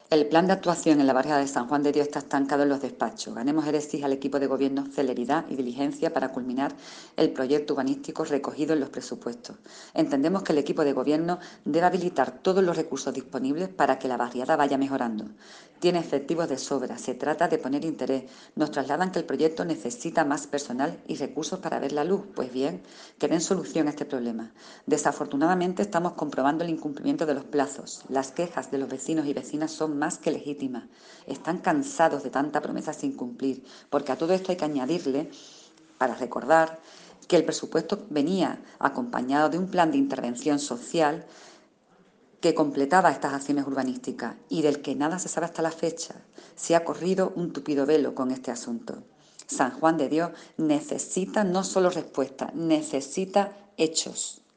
El plan de actuación en la barriada de San Juan de Dios está estancado en los despachos. Ganemos Eresis al equipo de gobierno celeridad y diligencia para culminar el proyecto urbanístico recogido en los presupuestos. Entendemos que el equipo de gobierno debe habilitar todos los recursos disponibles para que la barriada vaya mejorando. Tiene efectivos de sobra, se trata de poner interés. Nos trasladan que el proyecto necesita más personal y recursos para ver la luz. Pues bien, que den solución a este problema. Desafortunadamente estamos comprobando el incumplimiento de los plazos. Las quejas de los vecinos y vecinas son más que legítimas. Están cansados de tanta promesa sin cumplir, porque a todo esto hay que añadirle, para recordar, que el presupuesto venía acompañado de un plan de intervención social que completaba estas acciones urbanísticas y del que nada se sabe hasta la fecha. Se ha corrido un tupido velo con este asunto. San Juan de Dios necesita no solo respuestas, necesita hechos.